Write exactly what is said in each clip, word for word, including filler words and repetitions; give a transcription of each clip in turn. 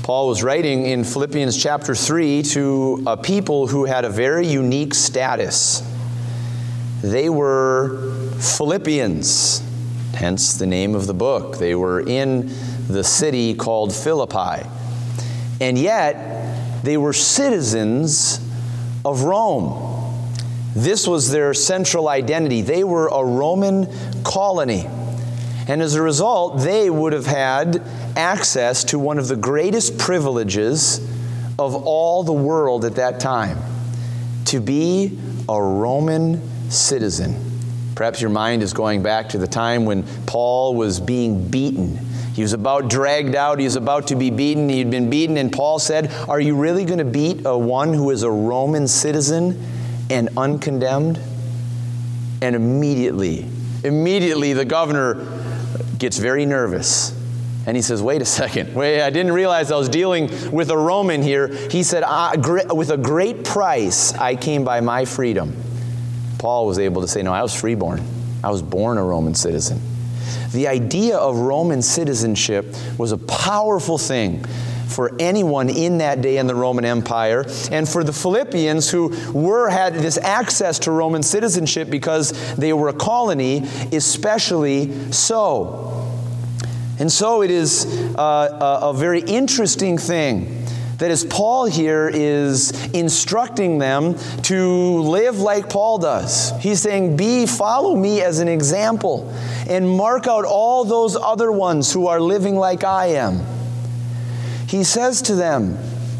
Paul was writing in Philippians chapter three to a people who had a very unique status. They were Philippians, hence the name of the book. They were in the city called Philippi. And yet, they were citizens of Rome. This was their central identity. They were a Roman colony. And as a result, they would have had access to one of the greatest privileges of all the world at that time, to be a Roman citizen. Perhaps your mind is going back to the time when Paul was being beaten. He was about dragged out. He was about to be beaten. He'd been beaten, and Paul said, "Are you really going to beat a one who is a Roman citizen and uncondemned?" And immediately, immediately the governor gets very nervous. And he says, wait a second. Wait, I didn't realize I was dealing with a Roman here. He said, I, with a great price, I came by my freedom. Paul was able to say, no, I was freeborn. I was born a Roman citizen. The idea of Roman citizenship was a powerful thing for anyone in that day in the Roman Empire, and for the Philippians who were had this access to Roman citizenship because they were a colony, especially so. And so it is uh, a, a very interesting thing that as Paul here is instructing them to live like Paul does. He's saying, be, follow me as an example and mark out all those other ones who are living like I am. He says to them,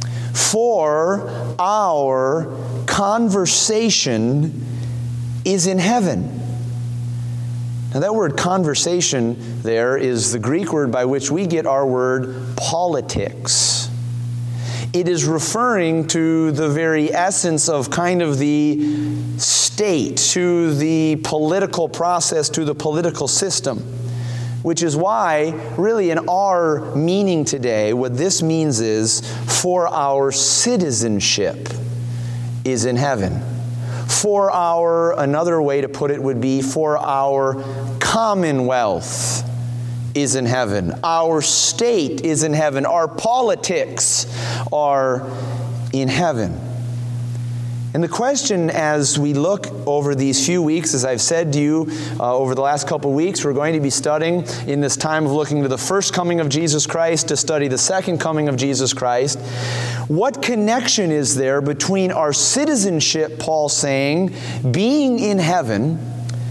for our conversation is in heaven. Now that word conversation there is the Greek word by which we get our word politics. It is referring to the very essence of kind of the state, to the political process, to the political system. Which is why, really in our meaning today, what this means is, for our citizenship is in heaven. For our, another way to put it would be, for our commonwealth is in heaven. Our state is in heaven. Our politics are in heaven. And the question as we look over these few weeks, as I've said to you uh, over the last couple weeks, we're going to be studying in this time of looking to the first coming of Jesus Christ to study the second coming of Jesus Christ. What connection is there between our citizenship, Paul's saying, being in heaven,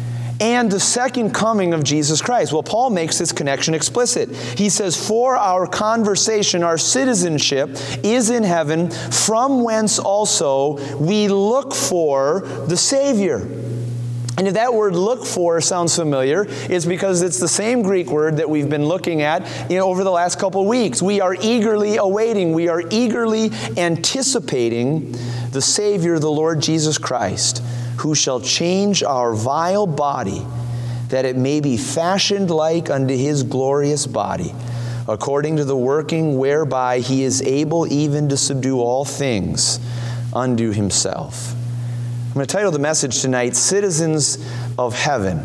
and the second coming of Jesus Christ? Well, Paul makes this connection explicit. He says, for our conversation, our citizenship is in heaven, from whence also we look for the Savior. And if that word look for sounds familiar, it's because it's the same Greek word that we've been looking at you know, over the last couple of weeks. We are eagerly awaiting, we are eagerly anticipating the Savior, the Lord Jesus Christ, who shall change our vile body, that it may be fashioned like unto His glorious body, according to the working whereby He is able even to subdue all things unto Himself. I'm going to title the message tonight, Citizens of Heaven,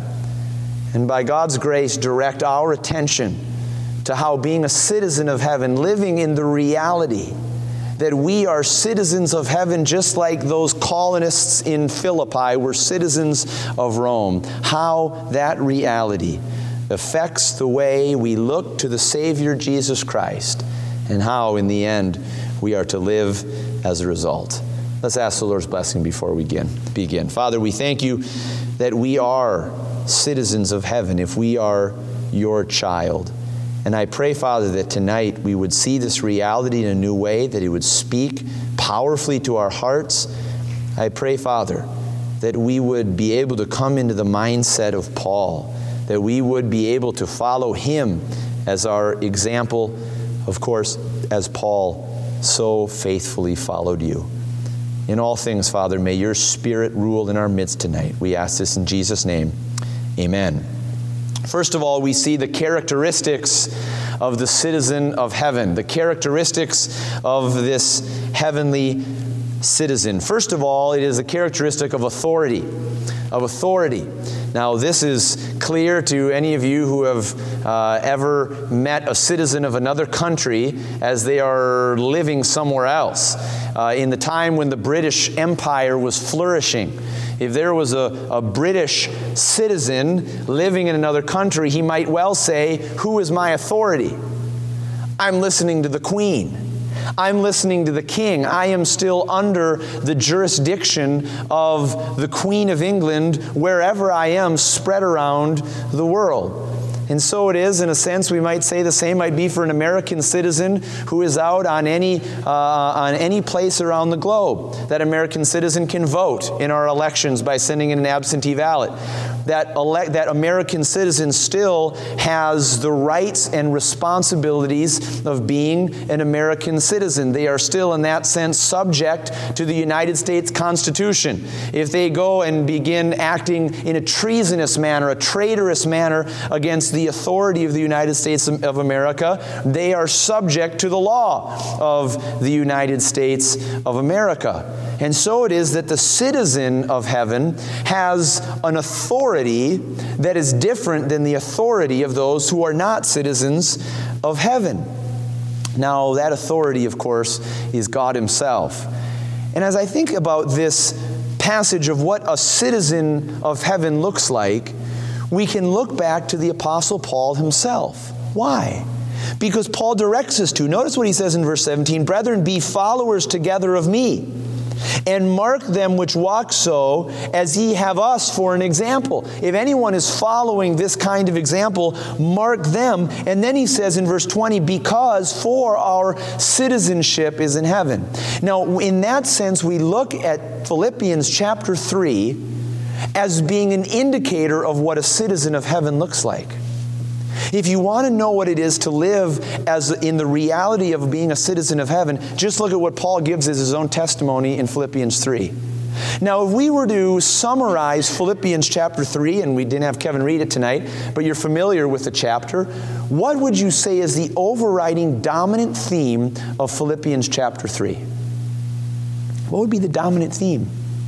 and by God's grace direct our attention to how being a citizen of heaven, living in the reality that we are citizens of heaven just like those colonists in Philippi were citizens of Rome. How that reality affects the way we look to the Savior Jesus Christ, and how in the end we are to live as a result. Let's ask the Lord's blessing before we begin. begin. Father, we thank you that we are citizens of heaven if we are your child. And I pray, Father, that tonight we would see this reality in a new way, that it would speak powerfully to our hearts. I pray, Father, that we would be able to come into the mindset of Paul, that we would be able to follow him as our example, of course, as Paul so faithfully followed you. In all things, Father, may your Spirit rule in our midst tonight. We ask this in Jesus' name. Amen. First of all, we see the characteristics of the citizen of heaven, the characteristics of this heavenly citizen. First of all, it is a characteristic of authority, of authority. Now, this is clear to any of you who have uh, ever met a citizen of another country as they are living somewhere else. Uh, in the time when the British Empire was flourishing, if there was a, a British citizen living in another country, he might well say, "Who is my authority? I'm listening to the Queen. I'm listening to the King. I am still under the jurisdiction of the Queen of England wherever I am spread around the world." And so it is, in a sense, we might say the same might be for an American citizen who is out on any, uh, on any place around the globe. That American citizen can vote in our elections by sending in an absentee ballot. That, ele- that American citizen still has the rights and responsibilities of being an American citizen. They are still, in that sense, subject to the United States Constitution. If they go and begin acting in a treasonous manner, a traitorous manner against the authority of the United States of America, they are subject to the law of the United States of America. And so it is that the citizen of heaven has an authority that is different than the authority of those who are not citizens of heaven. Now, that authority, of course, is God Himself. And as I think about this passage of what a citizen of heaven looks like, we can look back to the Apostle Paul himself. Why? Because Paul directs us to. Notice what he says in verse seventeen, "Brethren, be followers together of me, and mark them which walk so, as ye have us for an example." If anyone is following this kind of example, mark them. And then he says in verse twenty, "Because for our citizenship is in heaven." Now, in that sense, we look at Philippians chapter three as being an indicator of what a citizen of heaven looks like. If you want to know what it is to live as in the reality of being a citizen of heaven, just look at what Paul gives as his own testimony in Philippians three. Now, if we were to summarize Philippians chapter three, and we didn't have Kevin read it tonight, but you're familiar with the chapter, what would you say is the overriding dominant theme of Philippians chapter three? What would be the dominant theme?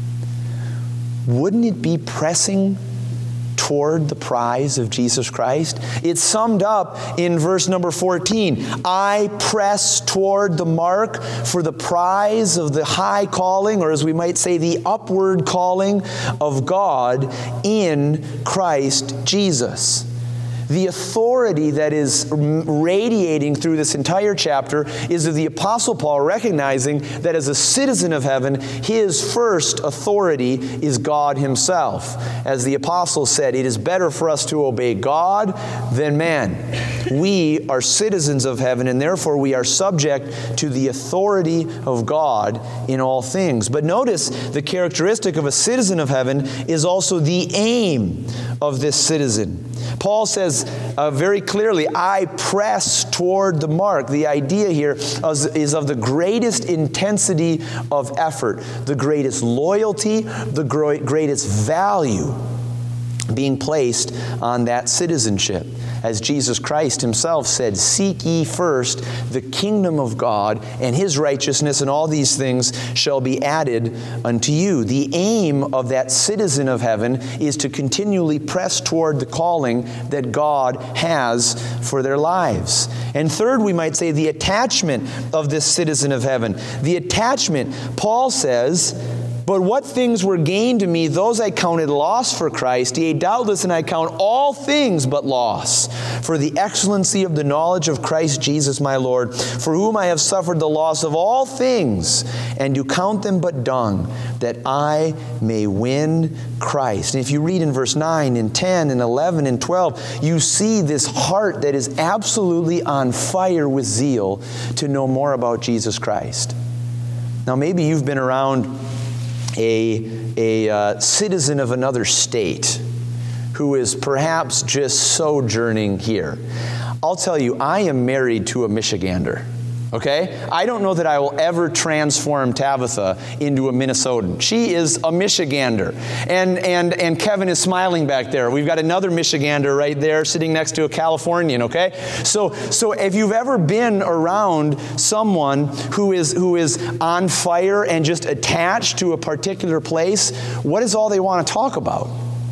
Wouldn't it be pressing toward the prize of Jesus Christ? It's summed up in verse number fourteen. "I press toward the mark for the prize of the high calling," or as we might say, the upward calling of God in Christ Jesus. The authority that is radiating through this entire chapter is of the Apostle Paul recognizing that as a citizen of heaven, his first authority is God Himself. As the Apostle said, it is better for us to obey God than man. We are citizens of heaven, and therefore we are subject to the authority of God in all things. But notice the characteristic of a citizen of heaven is also the aim of this citizen. Paul says uh, very clearly, "I press toward the mark." The idea here is, is of the greatest intensity of effort, the greatest loyalty, the gro- greatest value being placed on that citizenship. As Jesus Christ Himself said, "Seek ye first the kingdom of God and His righteousness, and all these things shall be added unto you." The aim of that citizen of heaven is to continually press toward the calling that God has for their lives. And third, we might say the attachment of this citizen of heaven. The attachment, Paul says, "But what things were gained to me, those I counted loss for Christ. Yea, doubtless, and I count all things but loss, for the excellency of the knowledge of Christ Jesus my Lord, for whom I have suffered the loss of all things, and do count them but dung, that I may win Christ." And if you read in verse nine and ten and eleven and twelve, you see this heart that is absolutely on fire with zeal to know more about Jesus Christ. Now, maybe you've been around a, a uh, citizen of another state who is perhaps just sojourning here. I'll tell you, I am married to a Michigander. Okay? I don't know that I will ever transform Tabitha into a Minnesotan. She is a Michigander. And, and, and Kevin is smiling back there. We've got another Michigander right there sitting next to a Californian, okay? So, so if you've ever been around someone who is, who is on fire and just attached to a particular place, what is all they want to talk about?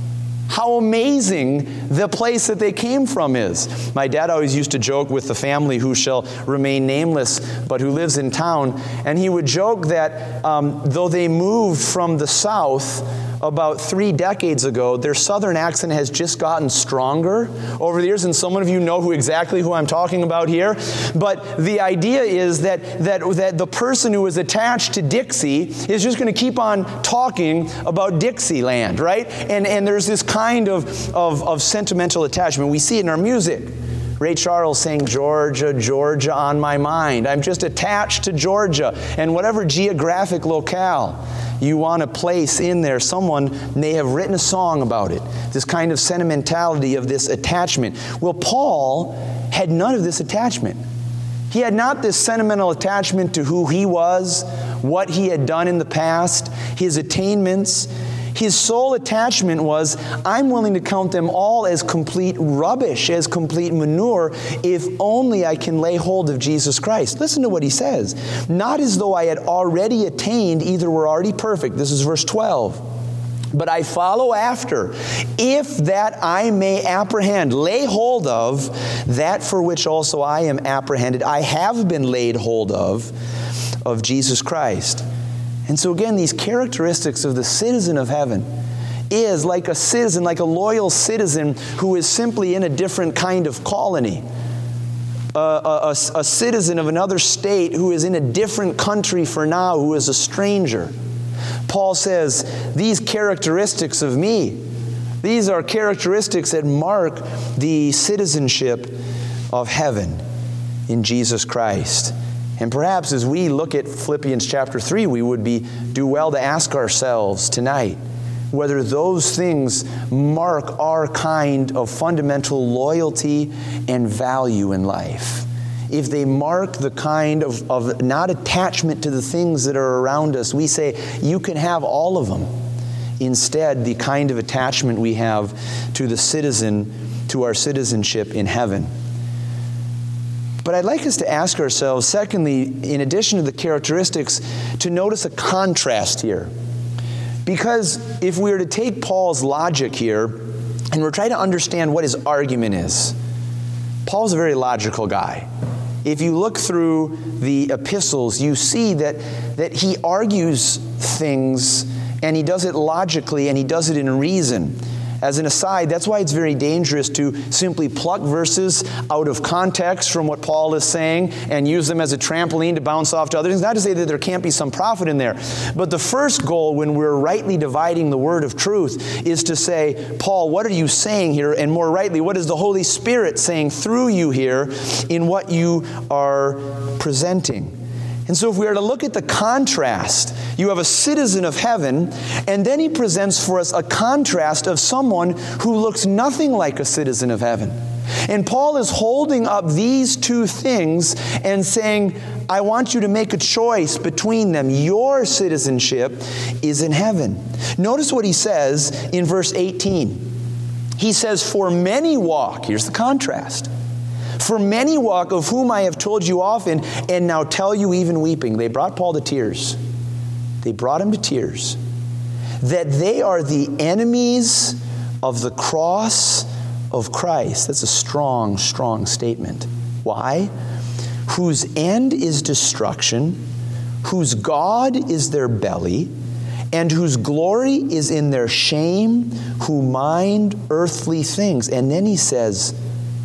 How amazing the place that they came from is. My dad always used to joke with the family who shall remain nameless, but who lives in town, and he would joke that um, though they moved from the South about three decades ago, their Southern accent has just gotten stronger over the years, and some of you know who exactly who I'm talking about here. But the idea is that, that, that the person who is attached to Dixie is just going to keep on talking about Dixieland, right? And, and there's this kind of, of, of sentimental attachment. We see it in our music. Ray Charles saying, Georgia, Georgia on my mind. I'm just attached to Georgia. And whatever geographic locale you want to place in there, someone may have written a song about it. This kind of sentimentality of this attachment. Well, Paul had none of this attachment. He had not this sentimental attachment to who he was, what he had done in the past, his attainments. His sole attachment was, I'm willing to count them all as complete rubbish, as complete manure, if only I can lay hold of Jesus Christ. Listen to what he says. Not as though I had already attained, either were already perfect. This is verse twelve. But I follow after, if that I may apprehend, lay hold of, that for which also I am apprehended. I have been laid hold of, of Jesus Christ. And so again, these characteristics of the citizen of heaven is like a citizen, like a loyal citizen who is simply in a different kind of colony. Uh, a, a, a citizen of another state who is in a different country for now, who is a stranger. Paul says, these characteristics of me, these are characteristics that mark the citizenship of heaven in Jesus Christ. And perhaps as we look at Philippians chapter three, we would be do well to ask ourselves tonight whether those things mark our kind of fundamental loyalty and value in life. If they mark the kind of, of not attachment to the things that are around us, we say, you can have all of them. Instead, the kind of attachment we have to the citizen, to our citizenship in heaven. But I'd like us to ask ourselves, secondly, in addition to the characteristics, to notice a contrast here. Because if we were to take Paul's logic here, and we're trying to understand what his argument is, Paul's a very logical guy. If you look through the epistles, you see that, that he argues things, and he does it logically, and he does it in reason. As an aside, that's why it's very dangerous to simply pluck verses out of context from what Paul is saying and use them as a trampoline to bounce off to other things. Not to say that there can't be some profit in there. But the first goal when we're rightly dividing the word of truth is to say, Paul, what are you saying here? And more rightly, what is the Holy Spirit saying through you here in what you are presenting? And so if we are to look at the contrast, you have a citizen of heaven, and then he presents for us a contrast of someone who looks nothing like a citizen of heaven. And Paul is holding up these two things and saying, I want you to make a choice between them. Your citizenship is in heaven. Notice what he says in verse eighteen. He says, for many walk, here's the contrast. For many walk, of whom I have told you often, and now tell you even weeping. They brought Paul to tears. They brought him to tears. That they are the enemies of the cross of Christ. That's a strong, strong statement. Why? Whose end is destruction, whose God is their belly, and whose glory is in their shame, who mind earthly things. And then he says,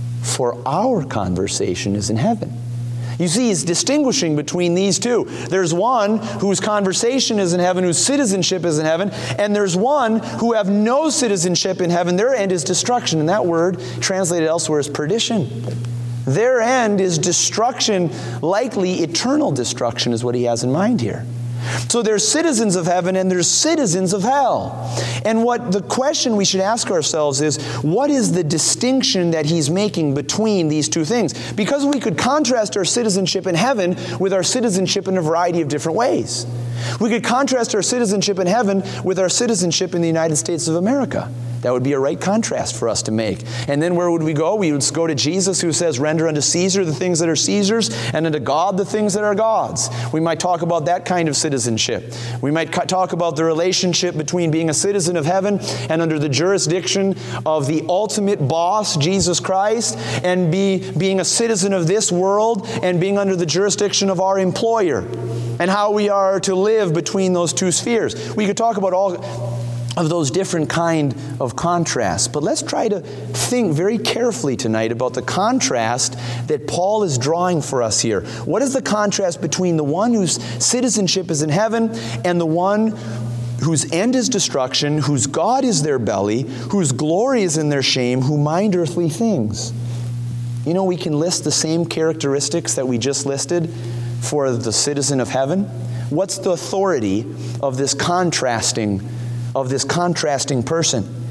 for our conversation is in heaven. You see, he's distinguishing between these two. There's one whose conversation is in heaven, whose citizenship is in heaven, and there's one who have no citizenship in heaven. Their end is destruction, and that word translated elsewhere is perdition. Their end is destruction, likely eternal destruction is what he has in mind here. So there's citizens of heaven and there's citizens of hell. And what the question we should ask ourselves is, what is the distinction that he's making between these two things? Because we could contrast our citizenship in heaven with our citizenship in a variety of different ways. We could contrast our citizenship in heaven with our citizenship in the United States of America. That would be a right contrast for us to make. And then where would we go? We would go to Jesus, who says, render unto Caesar the things that are Caesar's, and unto God the things that are God's. We might talk about that kind of citizenship. We might talk about the relationship between being a citizen of heaven and under the jurisdiction of the ultimate boss, Jesus Christ, and be, being a citizen of this world and being under the jurisdiction of our employer, and how we are to live between those two spheres. We could talk about all of those different kind of contrasts. But let's try to think very carefully tonight about the contrast that Paul is drawing for us here. What is the contrast between the one whose citizenship is in heaven and the one whose end is destruction, whose God is their belly, whose glory is in their shame, who mind earthly things? You know, we can list the same characteristics that we just listed for the citizen of heaven. What's the authority of this contrasting of this contrasting person?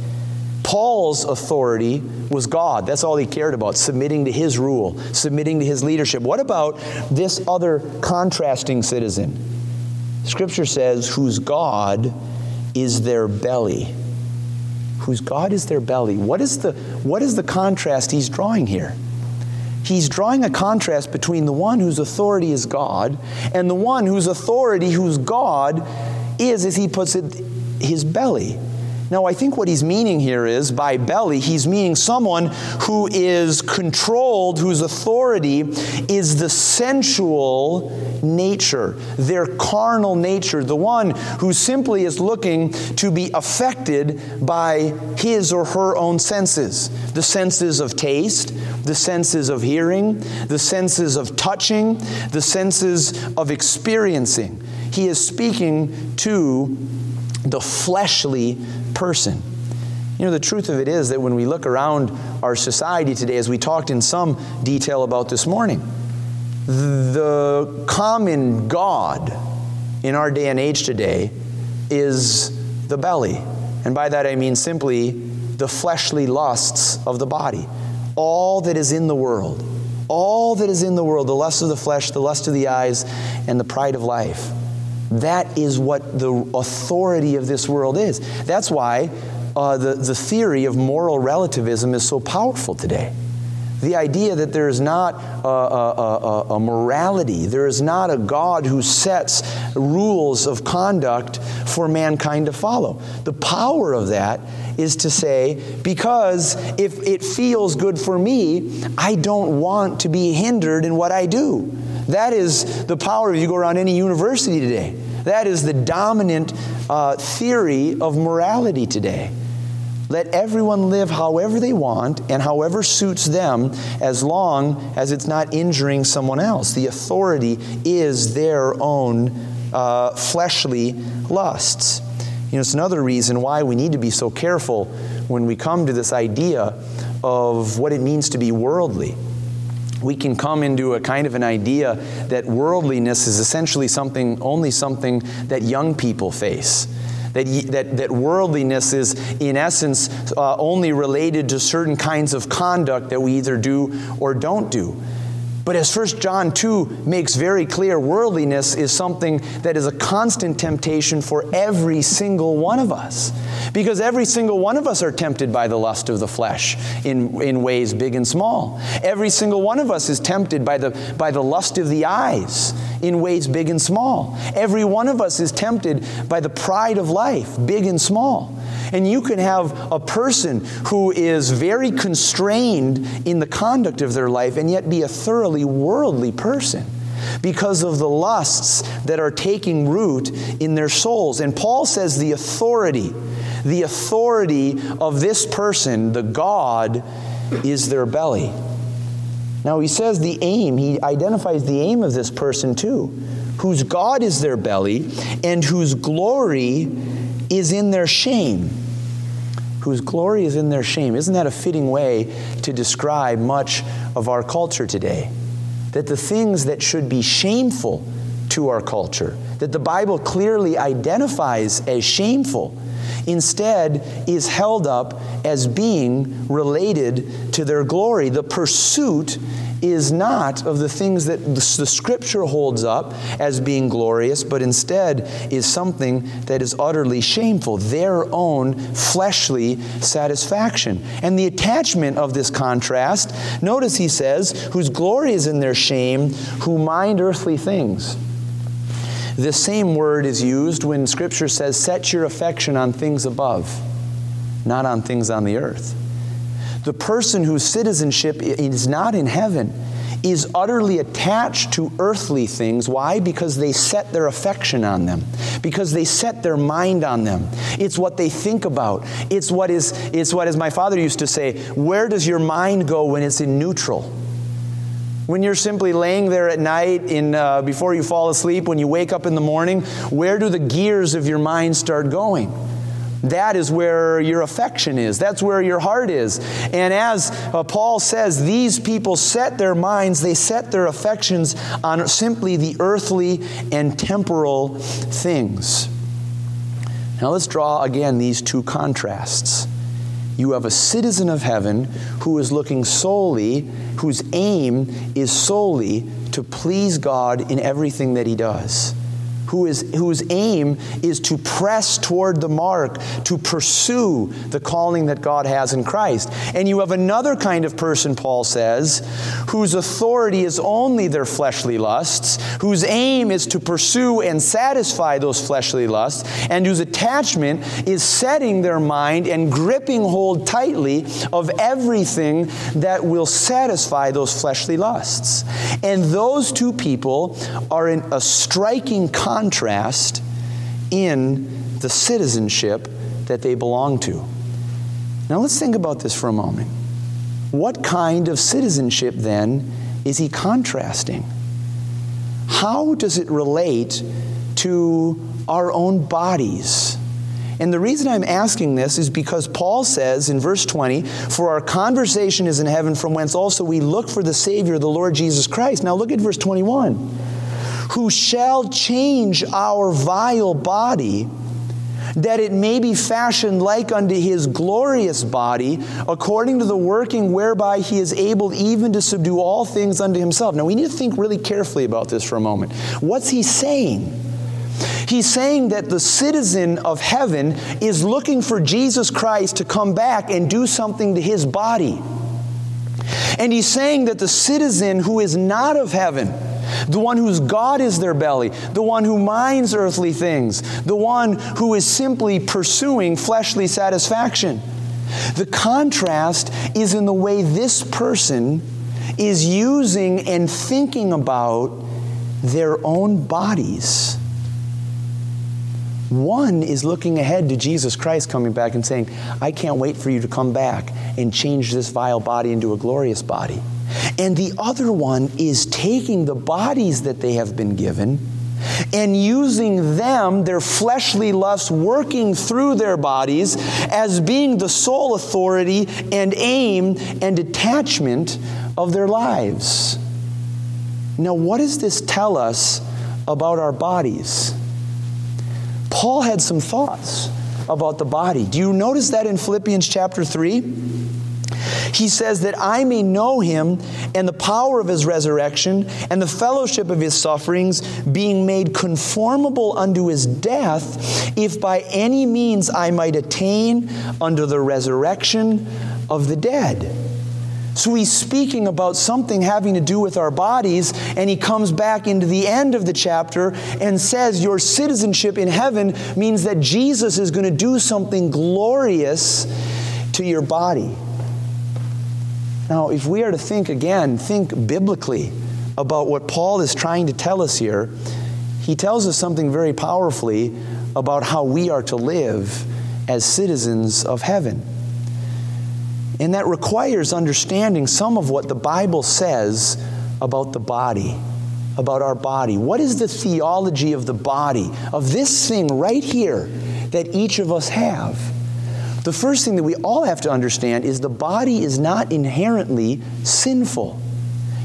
Paul's authority was God. That's all he cared about, submitting to his rule, submitting to his leadership. What about this other contrasting citizen? Scripture says, whose God is their belly. Whose God is their belly. What is the, what is the contrast he's drawing here? He's drawing a contrast between the one whose authority is God and the one whose authority, whose God is, as he puts it, his belly. Now, I think what he's meaning here is, by belly, he's meaning someone who is controlled, whose authority is the sensual nature, their carnal nature, the one who simply is looking to be affected by his or her own senses. The senses of taste, the senses of hearing, the senses of touching, the senses of experiencing. He is speaking to the fleshly person. You know, the truth of it is that when we look around our society today, as we talked in some detail about this morning, the common God in our day and age today is the belly. And by that I mean simply the fleshly lusts of the body. All that is in the world. All that is in the world, the lust of the flesh, the lust of the eyes, and the pride of life. That is what the authority of this world is. That's why uh, the, the theory of moral relativism is so powerful today. The idea that there is not a, a, a, a morality, there is not a God who sets rules of conduct for mankind to follow. The power of that is to say, because if it feels good for me, I don't want to be hindered in what I do. That is the power. If you go around any university today, that is the dominant uh, theory of morality today. Let everyone live however they want and however suits them, as long as it's not injuring someone else. The authority is their own uh, fleshly lusts. You know, it's another reason why we need to be so careful when we come to this idea of what it means to be worldly. We can come into a kind of an idea that worldliness is essentially something, only something that young people face. That, that, that worldliness is, in essence, uh, only related to certain kinds of conduct that we either do or don't do. But as First John two makes very clear, worldliness is something that is a constant temptation for every single one of us. Because every single one of us are tempted by the lust of the flesh in, in ways big and small. Every single one of us is tempted by the, by the lust of the eyes in ways big and small. Every one of us is tempted by the pride of life, big and small. And you can have a person who is very constrained in the conduct of their life and yet be a thoroughly worldly person because of the lusts that are taking root in their souls. And Paul says the authority, the authority of this person, the God, is their belly. Now he says the aim, he identifies the aim of this person too, whose God is their belly and whose glory is in their shame. Whose glory is in their shame. Isn't that a fitting way to describe much of our culture today? That the things that should be shameful to to our culture, that the Bible clearly identifies as shameful, instead is held up as being related to their glory. The pursuit is not of the things that the Scripture holds up as being glorious, but instead is something that is utterly shameful, their own fleshly satisfaction. And the attachment of this contrast, notice he says, whose glory is in their shame, who mind earthly things. The same word is used when Scripture says, set your affection on things above, not on things on the earth. The person whose citizenship is not in heaven is utterly attached to earthly things. Why? Because they set their affection on them. Because they set their mind on them. It's what they think about. It's what is, it's what, as my father used to say, where does your mind go when it's in neutral? When you're simply laying there at night in, uh, before you fall asleep, when you wake up in the morning, where do the gears of your mind start going? That is where your affection is. That's where your heart is. And as uh, Paul says, these people set their minds, they set their affections on simply the earthly and temporal things. Now let's draw again these two contrasts. You have a citizen of heaven who is looking solely, whose aim is solely to please God in everything that he does. Who is, whose aim is to press toward the mark, to pursue the calling that God has in Christ. And you have another kind of person, Paul says, whose authority is only their fleshly lusts, whose aim is to pursue and satisfy those fleshly lusts, and whose attachment is setting their mind and gripping hold tightly of everything that will satisfy those fleshly lusts. And those two people are in a striking contrast contrast in the citizenship that they belong to. Now let's think about this for a moment. What kind of citizenship then is he contrasting? How does it relate to our own bodies? And the reason I'm asking this is because Paul says in verse twenty, for our conversation is in heaven, from whence also we look for the Savior, the Lord Jesus Christ. Now look at verse twenty-one. Who shall change our vile body, that it may be fashioned like unto his glorious body, according to the working whereby he is able even to subdue all things unto himself. Now we need to think really carefully about this for a moment. What's he saying? He's saying that the citizen of heaven is looking for Jesus Christ to come back and do something to his body. And he's saying that the citizen who is not of heaven, the one whose God is their belly, the one who minds earthly things, the one who is simply pursuing fleshly satisfaction. The contrast is in the way this person is using and thinking about their own bodies. One is looking ahead to Jesus Christ coming back and saying, I can't wait for you to come back and change this vile body into a glorious body. And the other one is taking the bodies that they have been given and using them, their fleshly lusts, working through their bodies as being the sole authority and aim and attachment of their lives. Now, what does this tell us about our bodies? Paul had some thoughts about the body. Do you notice that in Philippians chapter three? He says that I may know him and the power of his resurrection and the fellowship of his sufferings, being made conformable unto his death, if by any means I might attain unto the resurrection of the dead. So he's speaking about something having to do with our bodies, and he comes back into the end of the chapter and says your citizenship in heaven means that Jesus is going to do something glorious to your body. Now, if we are to think again, think biblically about what Paul is trying to tell us here, he tells us something very powerfully about how we are to live as citizens of heaven. And that requires understanding some of what the Bible says about the body, about our body. What is the theology of the body, of this thing right here that each of us have? The first thing that we all have to understand is the body is not inherently sinful.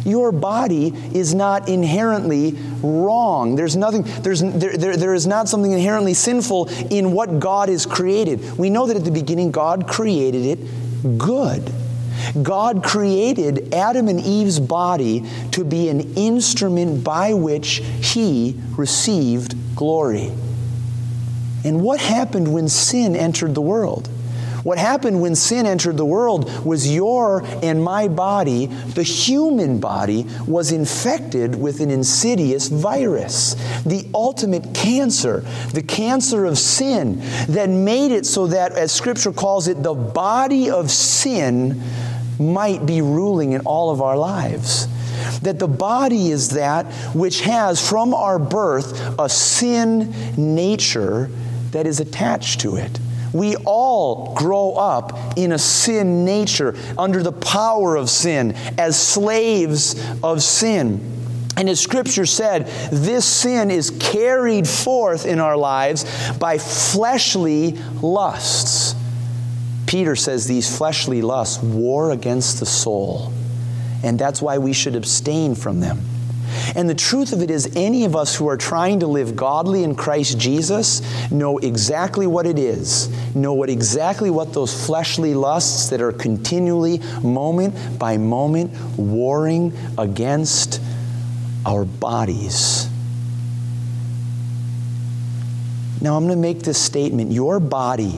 Your body is not inherently wrong. There's nothing, there's, there, there, there is not something inherently sinful in what God has created. We know that at the beginning God created it good. God created Adam and Eve's body to be an instrument by which He received glory. And what happened when sin entered the world? What happened when sin entered the world was your and my body, the human body, was infected with an insidious virus. The ultimate cancer, the cancer of sin, that made it so that, as Scripture calls it, the body of sin might be ruling in all of our lives. That the body is that which has from our birth a sin nature that is attached to it. We all grow up in a sin nature, under the power of sin, as slaves of sin. And as Scripture said, this sin is carried forth in our lives by fleshly lusts. Peter says these fleshly lusts war against the soul, and that's why we should abstain from them. And the truth of it is, any of us who are trying to live godly in Christ Jesus know exactly what it is. Know what exactly what those fleshly lusts that are continually, moment by moment, warring against our bodies. Now I'm going to make this statement. Your body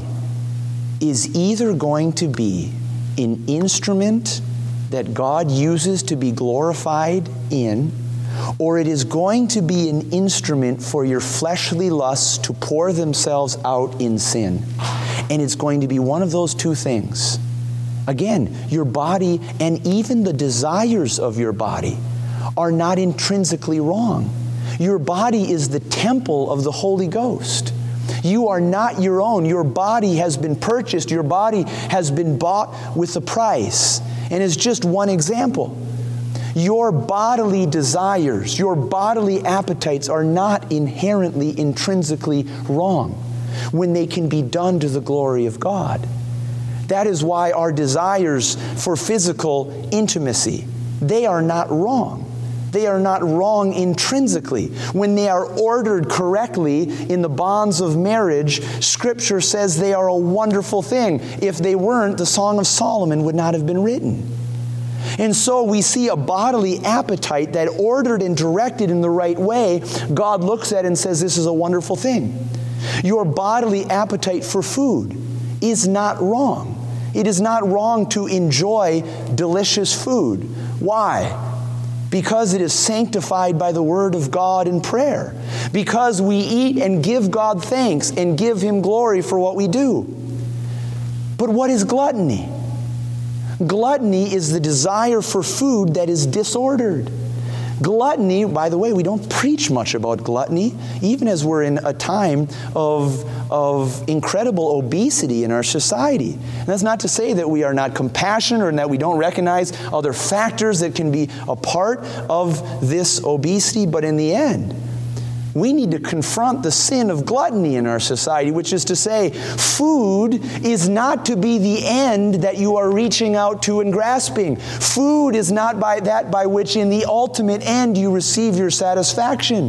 is either going to be an instrument that God uses to be glorified in, or it is going to be an instrument for your fleshly lusts to pour themselves out in sin. And it's going to be one of those two things. Again, your body and even the desires of your body are not intrinsically wrong. Your body is the temple of the Holy Ghost. You are not your own. Your body has been purchased. Your body has been bought with a price. And it's just one example. Your bodily desires, your bodily appetites are not inherently, intrinsically wrong when they can be done to the glory of God. That is why our desires for physical intimacy, they are not wrong. They are not wrong intrinsically. When they are ordered correctly in the bonds of marriage, Scripture says they are a wonderful thing. If they weren't, the Song of Solomon would not have been written. And so we see a bodily appetite that, ordered and directed in the right way, God looks at and says, this is a wonderful thing. Your bodily appetite for food is not wrong. It is not wrong to enjoy delicious food. Why? Because it is sanctified by the Word of God in prayer. Because we eat and give God thanks and give Him glory for what we do. But what is gluttony? Gluttony is the desire for food that is disordered. Gluttony, by the way, we don't preach much about gluttony, even as we're in a time of, of incredible obesity in our society. And that's not to say that we are not compassionate or that we don't recognize other factors that can be a part of this obesity, but in the end, we need to confront the sin of gluttony in our society, which is to say, food is not to be the end that you are reaching out to and grasping. Food is not by that by which in the ultimate end you receive your satisfaction.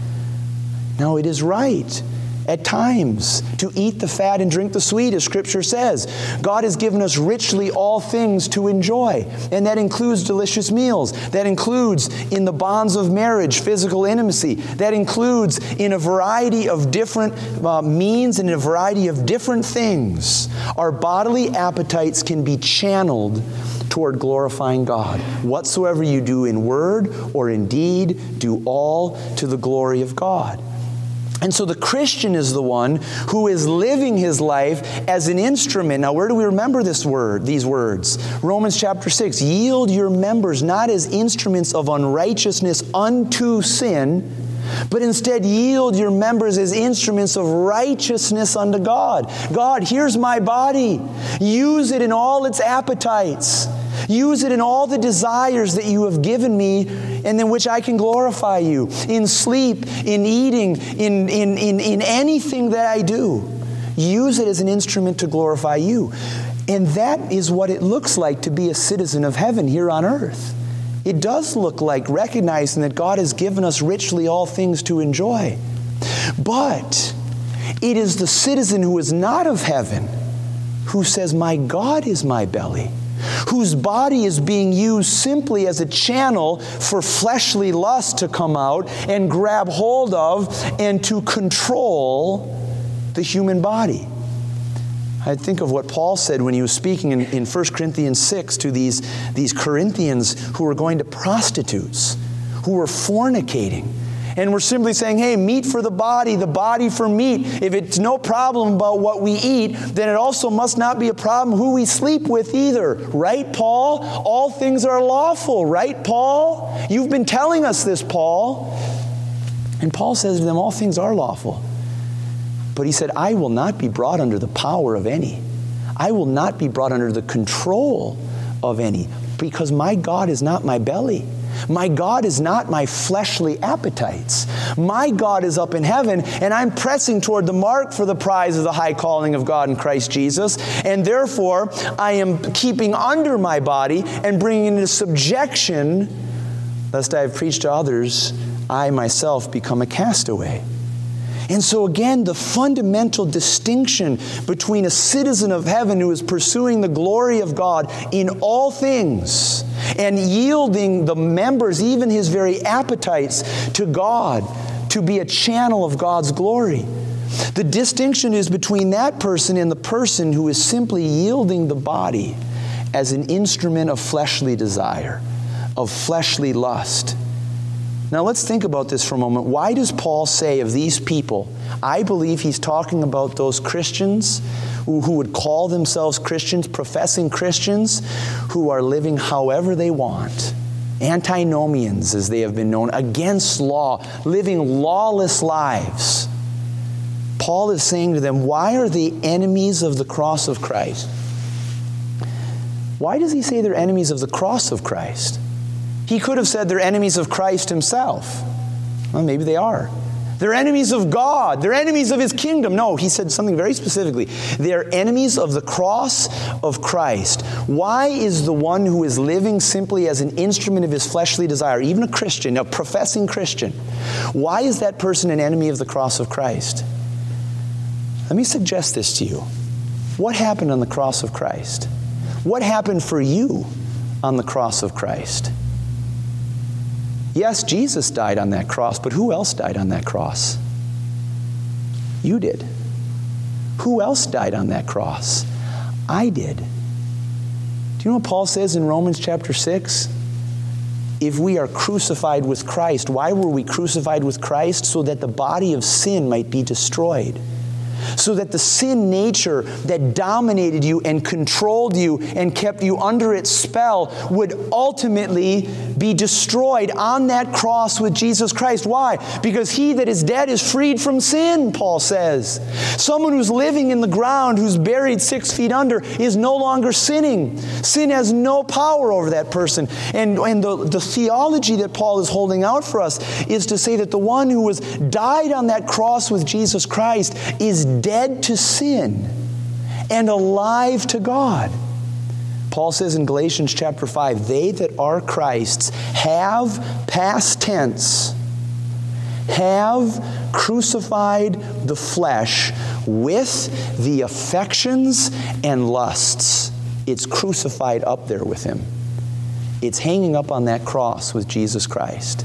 No, it is right at times to eat the fat and drink the sweet, as Scripture says. God has given us richly all things to enjoy, and that includes delicious meals. That includes in the bonds of marriage, physical intimacy. That includes in a variety of different uh, means and in a variety of different things. Our bodily appetites can be channeled toward glorifying God. Whatsoever you do in word or in deed, do all to the glory of God. And so the Christian is the one who is living his life as an instrument. Now, where do we remember this word, these words? Romans chapter six, yield your members not as instruments of unrighteousness unto sin, but instead yield your members as instruments of righteousness unto God. God, here's my body. Use it in all its appetites. Use it in all the desires that you have given me and in which I can glorify you. In sleep, in eating, in, in, in, in anything that I do. Use it as an instrument to glorify you. And that is what it looks like to be a citizen of heaven here on earth. it does look like recognizing that God has given us richly all things to enjoy. But it is the citizen who is not of heaven who says, my God is my belly, whose body is being used simply as a channel for fleshly lust to come out and grab hold of and to control the human body. I think of what Paul said when he was speaking in, in First Corinthians six to these, these Corinthians who were going to prostitutes, who were fornicating. And we're simply saying, hey, meat for the body, the body for meat. If it's no problem about what we eat, then it also must not be a problem who we sleep with either. Right, Paul? All things are lawful. Right, Paul? You've been telling us this, Paul. And Paul says to them, all things are lawful. But he said, I will not be brought under the power of any. I will not be brought under the control of any, because my God is not my belly. My God is not my fleshly appetites. My God is up in heaven, and I'm pressing toward the mark for the prize of the high calling of God in Christ Jesus. And therefore, I am keeping under my body and bringing it into subjection, lest I have preached to others, I myself become a castaway. And so again, the fundamental distinction between a citizen of heaven who is pursuing the glory of God in all things and yielding the members, even his very appetites, to God to be a channel of God's glory. The distinction is between that person and the person who is simply yielding the body as an instrument of fleshly desire, of fleshly lust. Now let's think about this for a moment. Why does Paul say of these people, I believe he's talking about those Christians who, who would call themselves Christians, professing Christians, who are living however they want. Antinomians, as they have been known, against law, living lawless lives. Paul is saying to them, why are they enemies of the cross of Christ? Why does he say they're enemies of the cross of Christ? He could have said they're enemies of Christ himself. Well, maybe they are. They're enemies of God. They're enemies of his kingdom. No, he said something very specifically. They're enemies of the cross of Christ. Why is the one who is living simply as an instrument of his fleshly desire, even a Christian, a professing Christian, why is that person an enemy of the cross of Christ? Let me suggest this to you. What happened on the cross of Christ? What happened for you on the cross of Christ? Yes, Jesus died on that cross, but who else died on that cross? You did. Who else died on that cross? I did. Do you know what Paul says in Romans chapter six? If we are crucified with Christ, why were we crucified with Christ? So that the body of sin might be destroyed. So that the sin nature that dominated you and controlled you and kept you under its spell would ultimately be destroyed on that cross with Jesus Christ. Why? Because he that is dead is freed from sin, Paul says. Someone who's living in the ground, who's buried six feet under, is no longer sinning. Sin has no power over that person. And, and the, the theology that Paul is holding out for us is to say that the one who was died on that cross with Jesus Christ is dead to sin and alive to God. Paul says in Galatians chapter five, they that are Christ's have, past tense, have crucified the flesh with the affections and lusts. It's crucified up there with him. It's hanging up on that cross with Jesus Christ.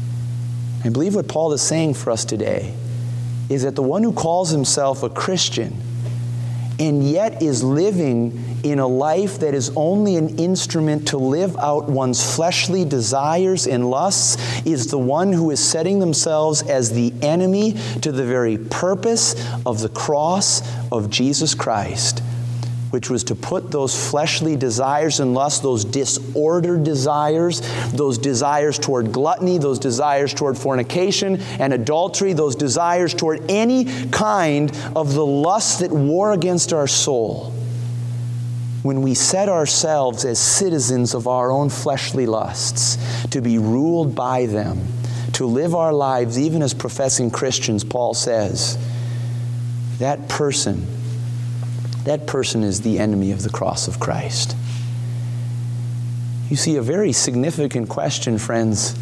I believe what Paul is saying for us today is that the one who calls himself a Christian and yet is living in a life that is only an instrument to live out one's fleshly desires and lusts is the one who is setting themselves as the enemy to the very purpose of the cross of Jesus Christ, which was to put those fleshly desires and lusts, those disordered desires, those desires toward gluttony, those desires toward fornication and adultery, those desires toward any kind of the lust that war against our soul. When we set ourselves as citizens of our own fleshly lusts, to be ruled by them, to live our lives even as professing Christians, Paul says, that person That person is the enemy of the cross of Christ. You see, a very significant question, friends,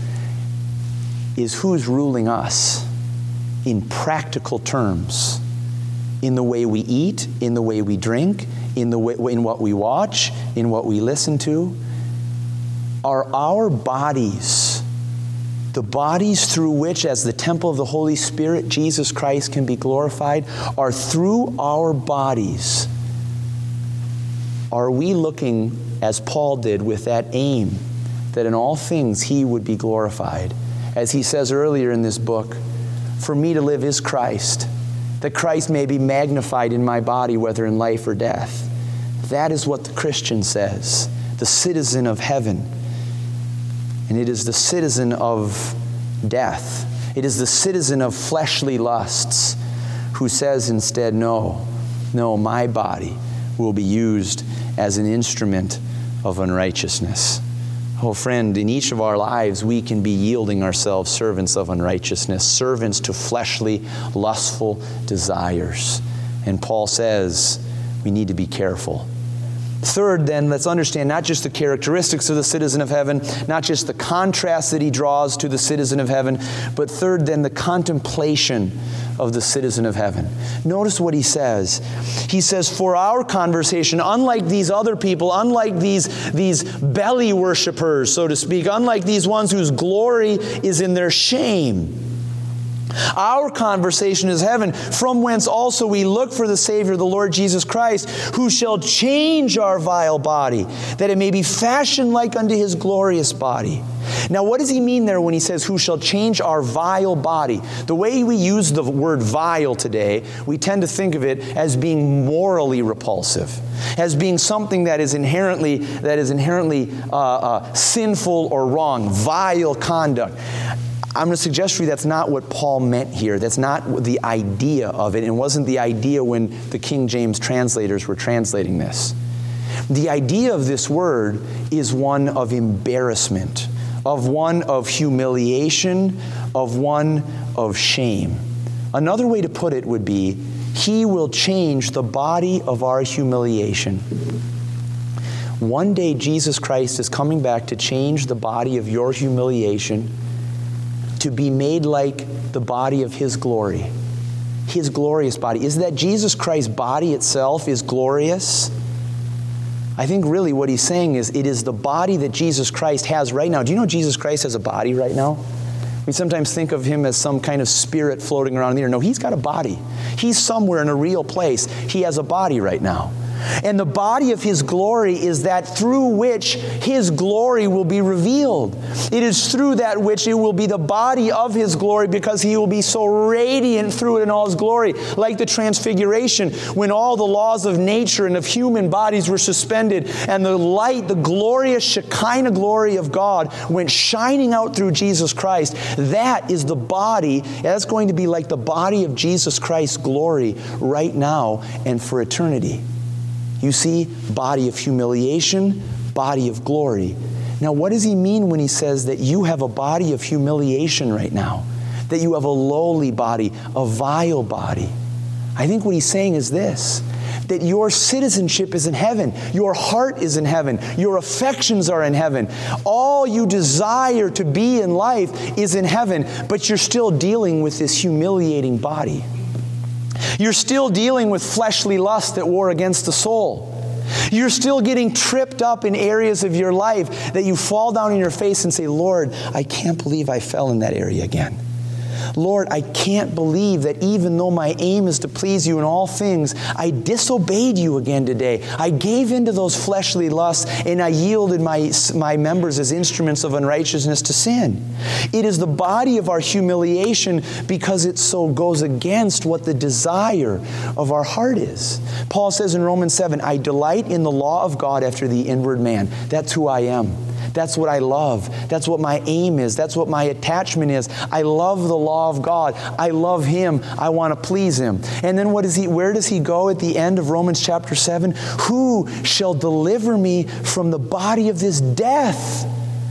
is who's ruling us in practical terms, in the way we eat, in the way we drink, in the way, in what we watch, in what we listen to. Are our bodies the bodies through which, as the temple of the Holy Spirit, Jesus Christ can be glorified? Are through our bodies, are we looking, as Paul did, with that aim that in all things he would be glorified? As he says earlier in this book, for me to live is Christ, that Christ may be magnified in my body, whether in life or death. That is what the Christian says, the citizen of heaven. And it is the citizen of death. It is the citizen of fleshly lusts who says instead, no, no, my body will be used as an instrument of unrighteousness. Oh, friend, in each of our lives, we can be yielding ourselves servants of unrighteousness, servants to fleshly, lustful desires. And Paul says we need to be careful. Third, then, let's understand not just the characteristics of the citizen of heaven, not just the contrast that he draws to the citizen of heaven, but third, then, the contemplation of the citizen of heaven. Notice what he says. He says, for our conversation, unlike these other people, unlike these, these belly worshipers, so to speak, unlike these ones whose glory is in their shame, our conversation is heaven, from whence also we look for the Savior, the Lord Jesus Christ, who shall change our vile body, that it may be fashioned like unto His glorious body. Now, what does he mean there when he says, who shall change our vile body? The way we use the word vile today, we tend to think of it as being morally repulsive, as being something that is inherently, that is inherently uh, uh, sinful or wrong, vile conduct. I'm going to suggest for you that's not what Paul meant here. That's not the idea of it. It wasn't the idea when the King James translators were translating this. The idea of this word is one of embarrassment, of one of humiliation, of one of shame. Another way to put it would be, He will change the body of our humiliation. One day Jesus Christ is coming back to change the body of your humiliation, to be made like the body of His glory, His glorious body. Is that Jesus Christ's body itself is glorious? I think really what he's saying is it is the body that Jesus Christ has right now. Do you know Jesus Christ has a body right now? We sometimes think of Him as some kind of spirit floating around in the air. No, He's got a body. He's somewhere in a real place. He has a body right now. And the body of His glory is that through which His glory will be revealed. It is through that which it will be the body of His glory, because He will be so radiant through it in all His glory. Like the Transfiguration, when all the laws of nature and of human bodies were suspended, and the light, the glorious Shekinah glory of God went shining out through Jesus Christ. That is the body. That's going to be like the body of Jesus Christ's glory right now and for eternity. You see, body of humiliation, body of glory. Now, what does he mean when he says that you have a body of humiliation right now? That you have a lowly body, a vile body? I think what he's saying is this, that your citizenship is in heaven. Your heart is in heaven. Your affections are in heaven. All you desire to be in life is in heaven, but you're still dealing with this humiliating body. You're still dealing with fleshly lust that war against the soul. You're still getting tripped up in areas of your life that you fall down on your face and say, Lord, I can't believe I fell in that area again. Lord, I can't believe that even though my aim is to please You in all things, I disobeyed You again today. I gave into those fleshly lusts and I yielded my, my members as instruments of unrighteousness to sin. It is the body of our humiliation because it so goes against what the desire of our heart is. Paul says in Romans seven, I delight in the law of God after the inward man. That's who I am. That's what I love. That's what my aim is. That's what my attachment is. I love the law of God. I love Him. I want to please Him. And then what is he? Where does he go at the end of Romans chapter seven? Who shall deliver me from the body of this death?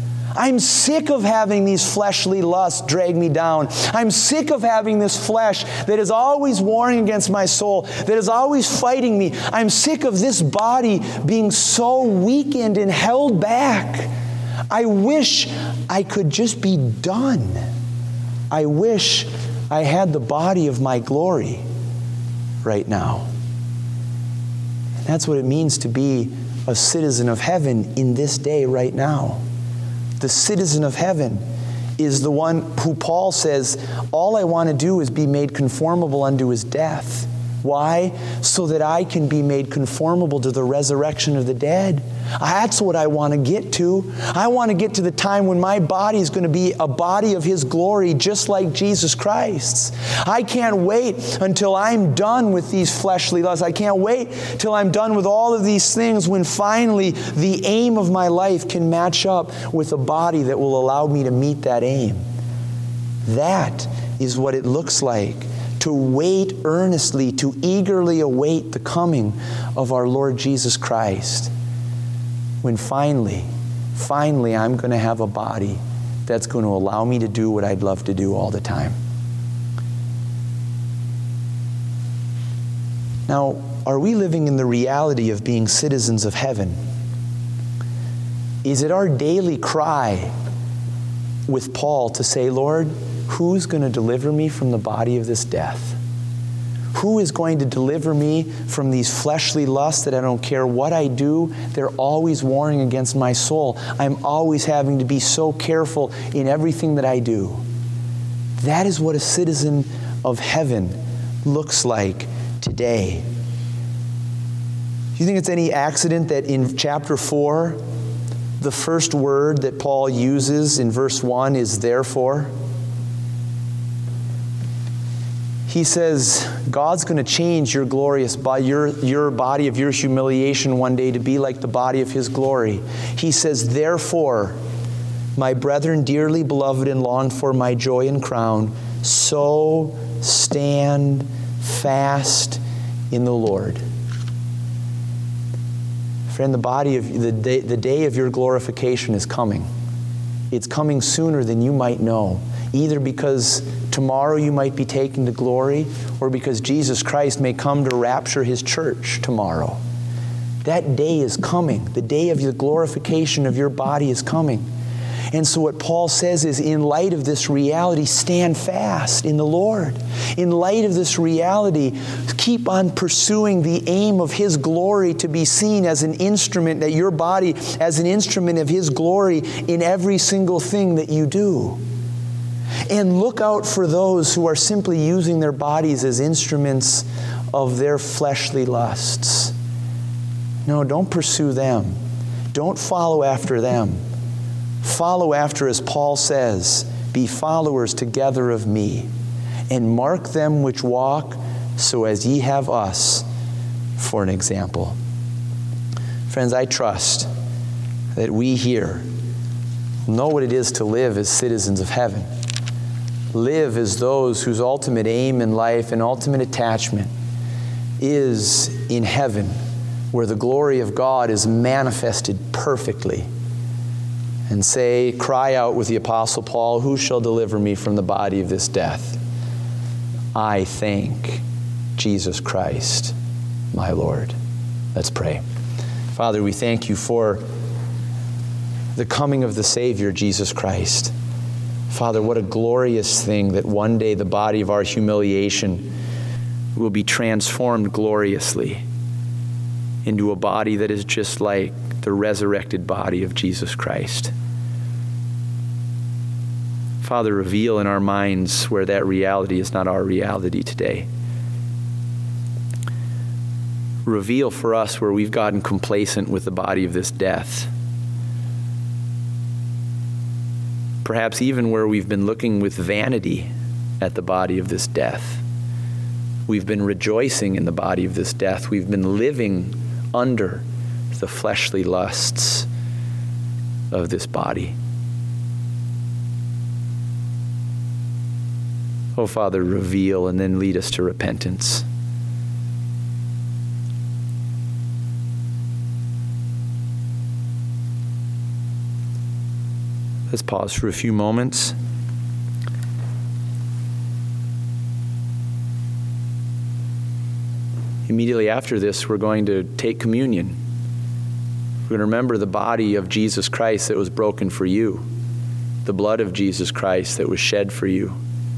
I'm sick of having these fleshly lusts drag me down. I'm sick of having this flesh that is always warring against my soul, that is always fighting me. I'm sick of this body being so weakened and held back. I wish I could just be done. I wish I had the body of my glory right now. That's what it means to be a citizen of heaven in this day right now. The citizen of heaven is the one who Paul says, all I want to do is be made conformable unto his death. Why? So that I can be made conformable to the resurrection of the dead. That's what I want to get to. I want to get to the time when my body is going to be a body of His glory, just like Jesus Christ's. I can't wait until I'm done with these fleshly lusts. I can't wait till I'm done with all of these things, when finally the aim of my life can match up with a body that will allow me to meet that aim. That is what it looks like to wait earnestly, to eagerly await the coming of our Lord Jesus Christ. When finally, finally I'm going to have a body that's going to allow me to do what I'd love to do all the time. Now, are we living in the reality of being citizens of heaven? Is it our daily cry with Paul to say, Lord, who's going to deliver me from the body of this death? Who is going to deliver me from these fleshly lusts that I don't care what I do, they're always warring against my soul. I'm always having to be so careful in everything that I do. That is what a citizen of heaven looks like today. Do you think it's any accident that in chapter four, the first word that Paul uses in verse one is therefore? He says, God's going to change your glorious body, your, your body of your humiliation one day to be like the body of His glory. He says, therefore, my brethren, dearly beloved and longed for, my joy and crown, so stand fast in the Lord. Friend, the body of the day, the day of your glorification is coming. It's coming sooner than you might know, either because tomorrow you might be taken to glory, or because Jesus Christ may come to rapture His church tomorrow. That day is coming. The day of the glorification of your body is coming. And so what Paul says is, in light of this reality, stand fast in the Lord. In light of this reality, keep on pursuing the aim of His glory to be seen as an instrument, that your body as an instrument of His glory in every single thing that you do. And look out for those who are simply using their bodies as instruments of their fleshly lusts. No, don't pursue them. Don't follow after them. Follow after, as Paul says, be followers together of me, and mark them which walk, so as ye have us for an example. Friends, I trust that we here know what it is to live as citizens of heaven. Live as those whose ultimate aim in life and ultimate attachment is in heaven, where the glory of God is manifested perfectly. And say, cry out with the Apostle Paul, who shall deliver me from the body of this death? I thank Jesus Christ, my Lord. Let's pray. Father, we thank You for the coming of the Savior, Jesus Christ. Father, what a glorious thing that one day the body of our humiliation will be transformed gloriously into a body that is just like the resurrected body of Jesus Christ. Father, reveal in our minds where that reality is not our reality today. Reveal for us where we've gotten complacent with the body of this death. Perhaps even where we've been looking with vanity at the body of this death. We've been rejoicing in the body of this death. We've been living under the fleshly lusts of this body. Oh, Father, reveal and then lead us to repentance. Let's pause for a few moments. Immediately after this, we're going to take communion. We're going to remember the body of Jesus Christ that was broken for you, the blood of Jesus Christ that was shed for you.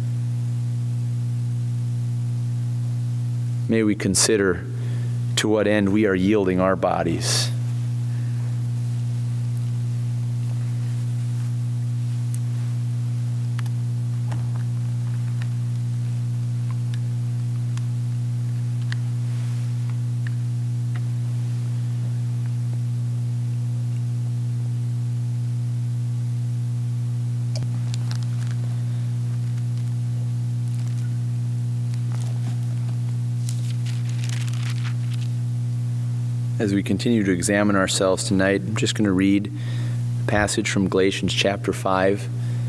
May we consider to what end we are yielding our bodies. As we continue to examine ourselves tonight, I'm just going to read a passage from Galatians chapter five.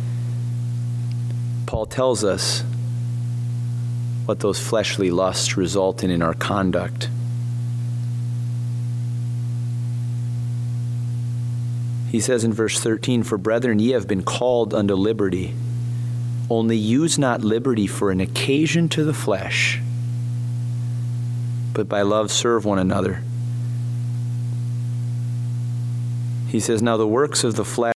Paul tells us what those fleshly lusts result in in our conduct. He says in verse thirteen, "For brethren, ye have been called unto liberty. Only use not liberty for an occasion to the flesh, but by love serve one another." He says, "Now the works of the flesh